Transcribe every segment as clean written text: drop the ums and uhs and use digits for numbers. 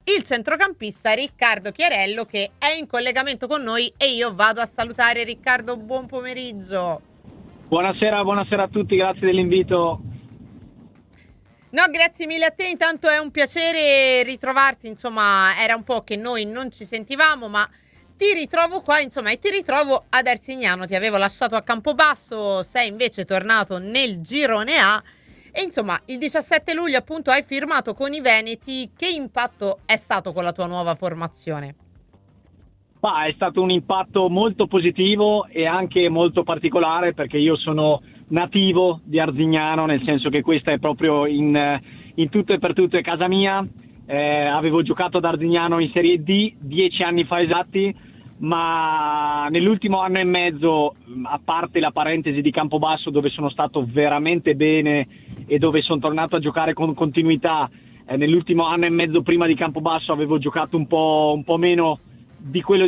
il centrocampista Riccardo Chiarello, che è in collegamento con noi e io vado a salutare. Riccardo, buon pomeriggio. Buonasera a tutti, grazie dell'invito. No, grazie mille a te, intanto è un piacere ritrovarti, insomma era un po' che noi non ci sentivamo, ma ti ritrovo qua, insomma, e ti ritrovo ad Arzignano. Ti avevo lasciato a Campobasso, sei invece tornato nel Girone A e insomma il 17 luglio appunto hai firmato con i Veneti. Che impatto è stato con la tua nuova formazione? È stato un impatto molto positivo e anche molto particolare, perché io sono nativo di Arzignano, nel senso che questa è proprio in tutto e per tutto è casa mia. Avevo giocato ad Arzignano in Serie D 10 anni fa esatti, ma nell'ultimo anno e mezzo, a parte la parentesi di Campobasso dove sono stato veramente bene e dove sono tornato a giocare con continuità, nell'ultimo anno e mezzo prima di Campobasso avevo giocato un po' meno di quello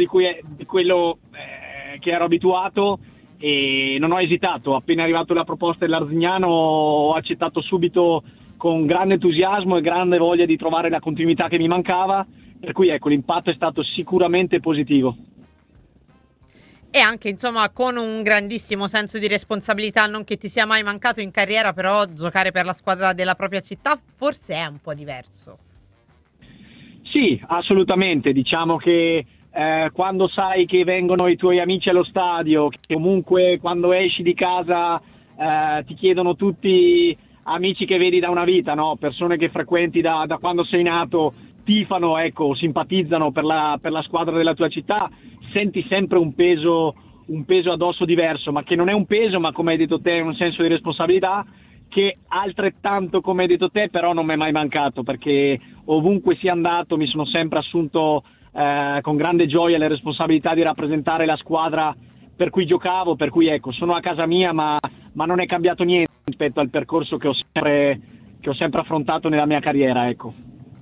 che ero abituato, e non ho esitato. Appena arrivato la proposta dell'Arzignano ho accettato subito con grande entusiasmo e grande voglia di trovare la continuità che mi mancava, per cui ecco, l'impatto è stato sicuramente positivo. E anche insomma con un grandissimo senso di responsabilità, non che ti sia mai mancato in carriera, però giocare per la squadra della propria città forse è un po' diverso. Sì, assolutamente, diciamo che quando sai che vengono i tuoi amici allo stadio, che comunque quando esci di casa ti chiedono tutti amici che vedi da una vita, no? Persone che frequenti da quando sei nato, tifano, ecco, simpatizzano per la squadra della tua città, senti sempre un peso addosso diverso, ma che non è un peso, ma come hai detto te è un senso di responsabilità che altrettanto, come hai detto te, però non mi è mai mancato, perché ovunque sia andato mi sono sempre assunto con grande gioia le responsabilità di rappresentare la squadra per cui giocavo, per cui ecco, sono a casa mia, ma non è cambiato niente rispetto al percorso che ho sempre affrontato nella mia carriera, ecco.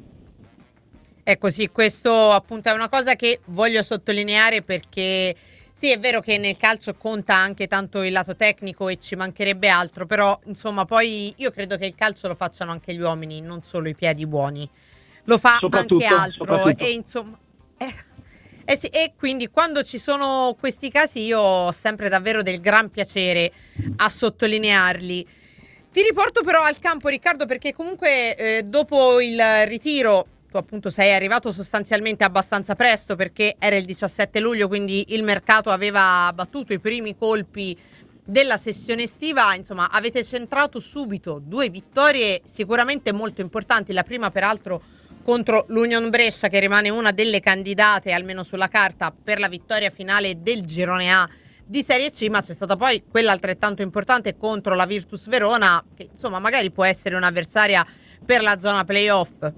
È così, questo appunto è una cosa che voglio sottolineare, perché sì, è vero che nel calcio conta anche tanto il lato tecnico e ci mancherebbe altro, però insomma poi io credo che il calcio lo facciano anche gli uomini, non solo i piedi buoni, lo fa anche altro e insomma sì, e quindi quando ci sono questi casi io ho sempre davvero del gran piacere a sottolinearli. Ti riporto però al campo, Riccardo, perché comunque dopo il ritiro tu appunto sei arrivato sostanzialmente abbastanza presto, perché era il 17 luglio, quindi il mercato aveva battuto i primi colpi della sessione estiva. Insomma, avete centrato subito 2 vittorie sicuramente molto importanti, la prima peraltro contro l'Union Brescia, che rimane una delle candidate, almeno sulla carta, per la vittoria finale del Girone A di Serie C, ma c'è stata poi quella altrettanto importante contro la Virtus Verona, che insomma magari può essere un'avversaria per la zona playoff.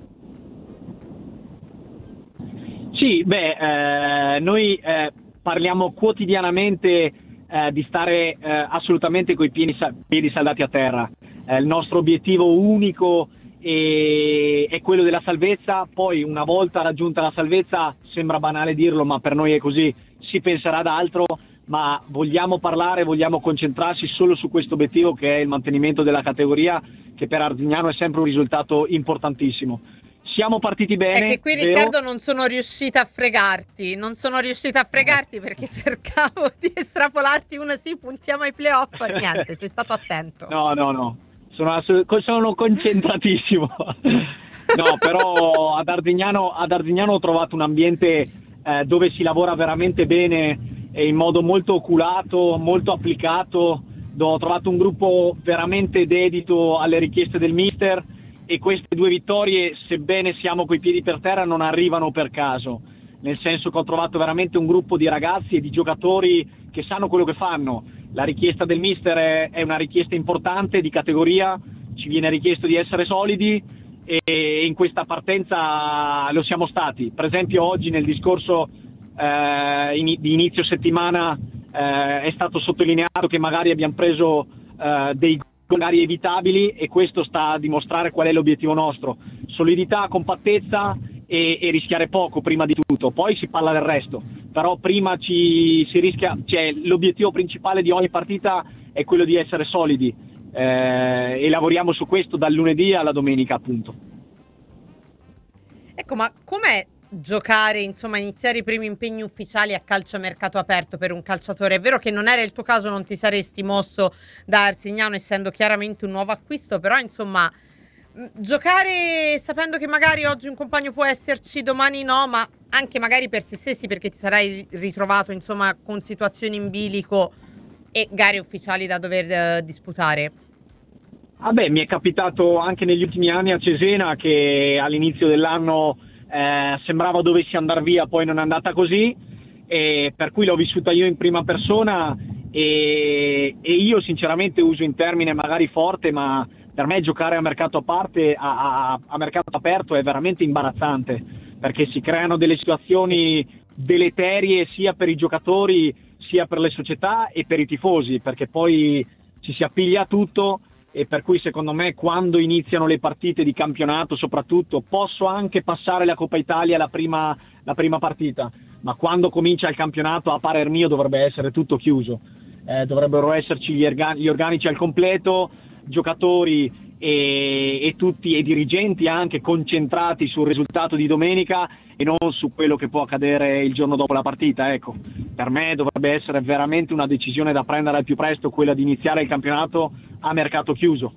Sì, noi parliamo quotidianamente di stare assolutamente coi piedi saldati a terra. Il nostro obiettivo unico è quello della salvezza. Poi una volta raggiunta la salvezza, sembra banale dirlo, ma per noi è così, si penserà ad altro, ma vogliamo concentrarsi solo su questo obiettivo, che è il mantenimento della categoria, che per Arzignano è sempre un risultato importantissimo. Siamo partiti bene. È che qui, Riccardo, non sono riuscita a fregarti perché cercavo di estrapolarti una sì, puntiamo ai playoff, niente, sei stato attento. No, sono concentratissimo. No, però ad Arzignano ho trovato un ambiente dove si lavora veramente bene e in modo molto oculato, molto applicato, dove ho trovato un gruppo veramente dedito alle richieste del mister. E queste 2 vittorie, sebbene siamo coi piedi per terra, non arrivano per caso, nel senso che ho trovato veramente un gruppo di ragazzi e di giocatori che sanno quello che fanno. La richiesta del mister è una richiesta importante, di categoria, ci viene richiesto di essere solidi e in questa partenza lo siamo stati. Per esempio oggi nel discorso di inizio settimana è stato sottolineato che magari abbiamo preso dei magari evitabili, e questo sta a dimostrare qual è l'obiettivo nostro: solidità, compattezza e rischiare poco prima di tutto, poi si parla del resto, però prima si rischia, cioè l'obiettivo principale di ogni partita è quello di essere solidi e lavoriamo su questo dal lunedì alla domenica appunto. E Ecco, ma com'è giocare, insomma, iniziare i primi impegni ufficiali a calcio a mercato aperto per un calciatore? È vero che non era il tuo caso, non ti saresti mosso da Arzignano essendo chiaramente un nuovo acquisto, però insomma giocare sapendo che magari oggi un compagno può esserci, domani no, ma anche magari per se stessi perché ti sarai ritrovato insomma con situazioni in bilico e gare ufficiali da dover disputare. Beh, mi è capitato anche negli ultimi anni a Cesena che all'inizio dell'anno sembrava dovessi andare via, poi non è andata così, e per cui l'ho vissuta io in prima persona e io sinceramente uso in termine magari forte, ma per me giocare a mercato a parte, a mercato aperto è veramente imbarazzante, perché si creano delle situazioni deleterie sia per i giocatori sia per le società e per i tifosi, perché poi ci si appiglia a tutto. E per cui secondo me quando iniziano le partite di campionato soprattutto, posso anche passare la Coppa Italia la prima partita, ma quando comincia il campionato a parer mio dovrebbe essere tutto chiuso, dovrebbero esserci gli organici al completo, giocatori e tutti i dirigenti anche concentrati sul risultato di domenica e non su quello che può accadere il giorno dopo la partita. Ecco, per me dovrebbe essere veramente una decisione da prendere al più presto, quella di iniziare il campionato a mercato chiuso.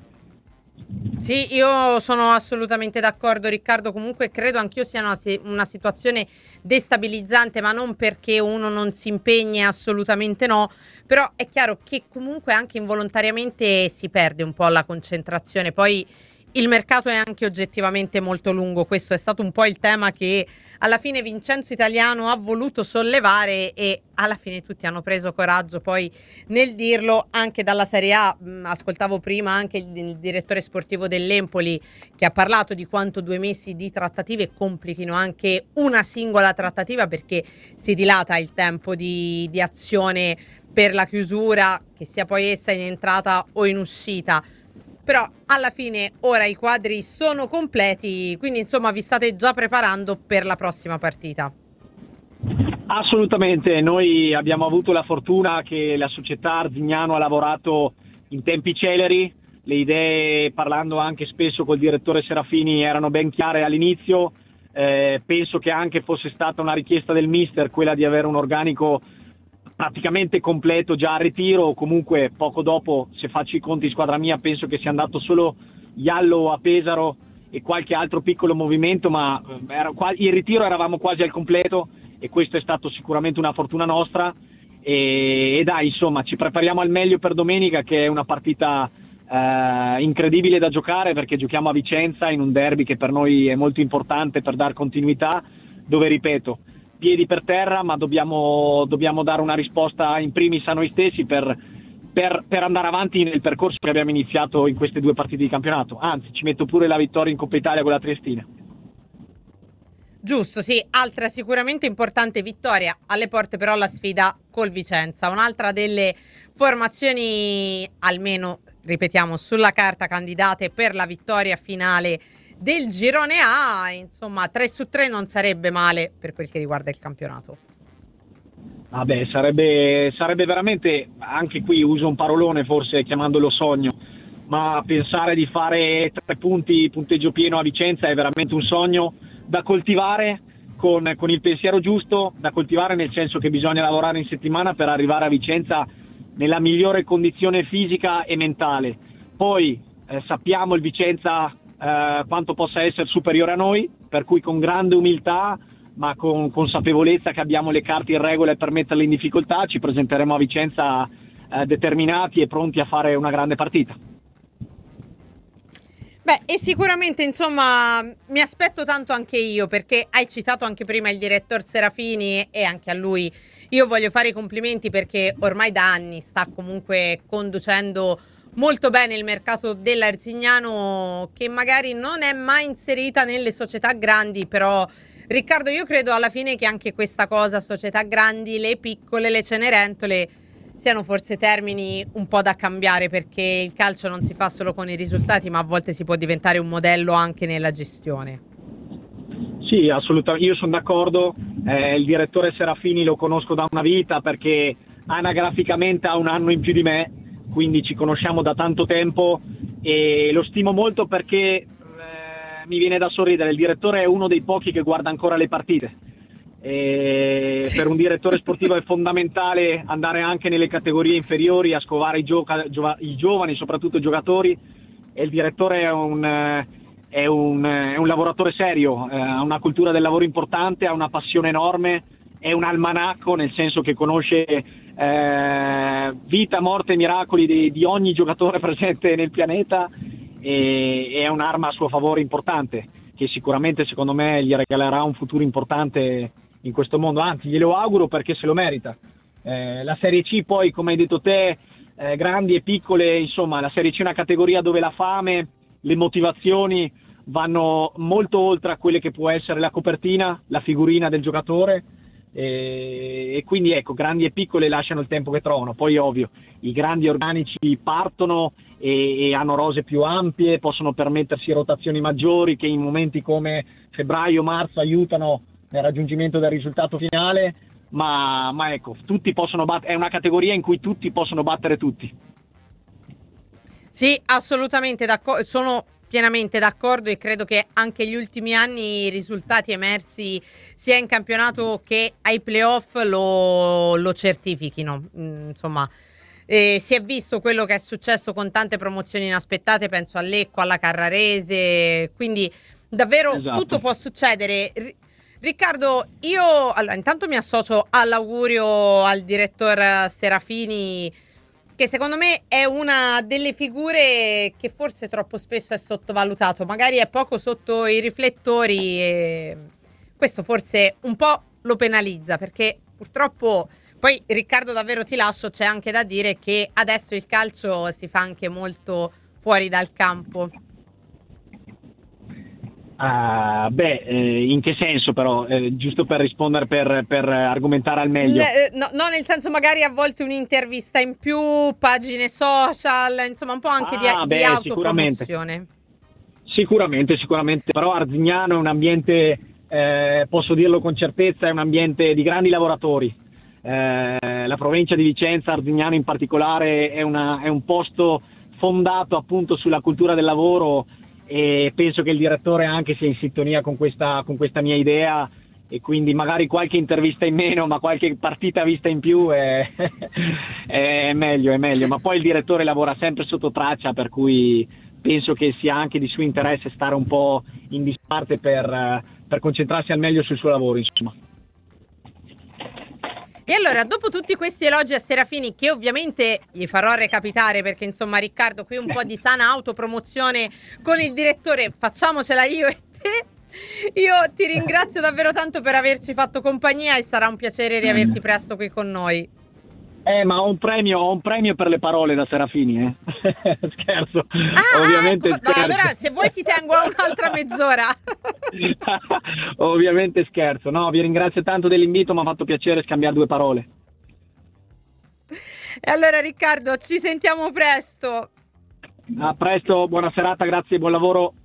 Sì, io sono assolutamente d'accordo, Riccardo. Comunque credo anch'io sia una situazione destabilizzante, ma non perché uno non si impegni, assolutamente no. Però è chiaro che comunque anche involontariamente si perde un po' la concentrazione. Poi il mercato è anche oggettivamente molto lungo. Questo è stato un po' il tema che alla fine Vincenzo Italiano ha voluto sollevare e alla fine tutti hanno preso coraggio poi nel dirlo anche dalla Serie A. Ascoltavo prima anche il direttore sportivo dell'Empoli che ha parlato di quanto 2 mesi di trattative complichino anche una singola trattativa, perché si dilata il tempo di azione per la chiusura, che sia poi essa in entrata o in uscita. Però alla fine ora i quadri sono completi, quindi insomma vi state già preparando per la prossima partita. Assolutamente, noi abbiamo avuto la fortuna che la società Arzignano ha lavorato in tempi celeri, le idee, parlando anche spesso col direttore Serafini, erano ben chiare all'inizio. Penso che anche fosse stata una richiesta del mister quella di avere un organico praticamente completo già a ritiro, o comunque poco dopo, se faccio i conti squadra mia, penso che sia andato solo Iallo a Pesaro e qualche altro piccolo movimento, ma il ritiro eravamo quasi al completo e questo è stato sicuramente una fortuna nostra e dai, insomma, ci prepariamo al meglio per domenica, che è una partita incredibile da giocare, perché giochiamo a Vicenza in un derby che per noi è molto importante per dar continuità, dove, ripeto, piedi per terra, ma dobbiamo dare una risposta in primis a noi stessi per andare avanti nel percorso che abbiamo iniziato in queste 2 partite di campionato. Anzi, ci metto pure la vittoria in Coppa Italia con la Triestina. Giusto, sì, altra sicuramente importante vittoria, alle porte però la sfida col Vicenza, un'altra delle formazioni, almeno ripetiamo, sulla carta candidate per la vittoria finale del girone A. Insomma, 3-3 non sarebbe male per quel che riguarda il campionato. Vabbè, sarebbe veramente, anche qui uso un parolone forse chiamandolo sogno, ma pensare di fare 3 punti, punteggio pieno a Vicenza è veramente un sogno da coltivare con il pensiero giusto, da coltivare nel senso che bisogna lavorare in settimana per arrivare a Vicenza nella migliore condizione fisica e mentale. Poi sappiamo il Vicenza quanto possa essere superiore a noi, per cui con grande umiltà ma con consapevolezza che abbiamo le carte in regola per metterle in difficoltà ci presenteremo a Vicenza determinati e pronti a fare una grande partita. Beh, e sicuramente insomma mi aspetto tanto anche io, perché hai citato anche prima il direttor Serafini e anche a lui io voglio fare i complimenti, perché ormai da anni sta comunque conducendo molto bene il mercato dell'Arzignano, che magari non è mai inserita nelle società grandi, però Riccardo, io credo alla fine che anche questa cosa, società grandi, le piccole, le Cenerentole, siano forse termini un po' da cambiare, perché il calcio non si fa solo con i risultati, ma a volte si può diventare un modello anche nella gestione. Sì, assolutamente, io sono d'accordo. Il direttore Serafini lo conosco da una vita, perché anagraficamente ha un anno in più di me, quindi ci conosciamo da tanto tempo e lo stimo molto, perché mi viene da sorridere, il direttore è uno dei pochi che guarda ancora le partite. Sì. Per un direttore sportivo è fondamentale andare anche nelle categorie inferiori a scovare i giovani, soprattutto i giocatori, e il direttore è un lavoratore serio, ha una cultura del lavoro importante, ha una passione enorme, è un almanacco, nel senso che conosce vita, morte e miracoli di ogni giocatore presente nel pianeta, e è un'arma a suo favore importante, che sicuramente secondo me gli regalerà un futuro importante in questo mondo, anzi glielo auguro perché se lo merita. La Serie C poi, come hai detto te, grandi e piccole, insomma la Serie C è una categoria dove la fame, le motivazioni vanno molto oltre a quelle che può essere la copertina, la figurina del giocatore, e quindi ecco, grandi e piccole lasciano il tempo che trovano. Poi ovvio, i grandi organici partono e hanno rose più ampie, possono permettersi rotazioni maggiori che in momenti come febbraio-marzo aiutano nel raggiungimento del risultato finale, ma ecco, tutti possono è una categoria in cui tutti possono battere tutti. Sì, assolutamente d'accordo, sono pienamente d'accordo, e credo che anche gli ultimi anni i risultati emersi sia in campionato che ai playoff lo certifichino. Insomma, si è visto quello che è successo con tante promozioni inaspettate, penso a Lecco, alla Carrarese, quindi davvero Esatto. tutto può succedere. Riccardo, io allora, intanto mi associo all'augurio al direttor Serafini, che secondo me è una delle figure che forse troppo spesso è sottovalutato, magari è poco sotto i riflettori, e questo forse un po' lo penalizza, perché purtroppo poi, Riccardo, davvero ti lascio, c'è anche da dire che adesso il calcio si fa anche molto fuori dal campo. In che senso però? Giusto per rispondere, per argomentare al meglio. No, nel senso, magari a volte un'intervista in più, pagine social, insomma un po' anche di autopromozione. Sicuramente, però Arzignano è un ambiente, posso dirlo con certezza, è un ambiente di grandi lavoratori. La provincia di Vicenza, Arzignano in particolare, è un posto fondato appunto sulla cultura del lavoro, e penso che il direttore anche sia in sintonia con questa mia idea, e quindi magari qualche intervista in meno, ma qualche partita vista in più è meglio, ma poi il direttore lavora sempre sotto traccia, per cui penso che sia anche di suo interesse stare un po' in disparte per concentrarsi al meglio sul suo lavoro, insomma. E allora, dopo tutti questi elogi a Serafini, che ovviamente gli farò recapitare, perché insomma, Riccardo, qui un po' di sana autopromozione con il direttore facciamocela io e te. Io ti ringrazio davvero tanto per averci fatto compagnia, e sarà un piacere riaverti presto qui con noi. Ma ho un premio per le parole da Serafini, Scherzo. Ovviamente ecco, scherzo. Allora, se vuoi ti tengo a un'altra mezz'ora. Ovviamente scherzo. No, vi ringrazio tanto dell'invito, mi ha fatto piacere scambiare due parole. E allora, Riccardo, ci sentiamo presto. A presto, buona serata, grazie, buon lavoro.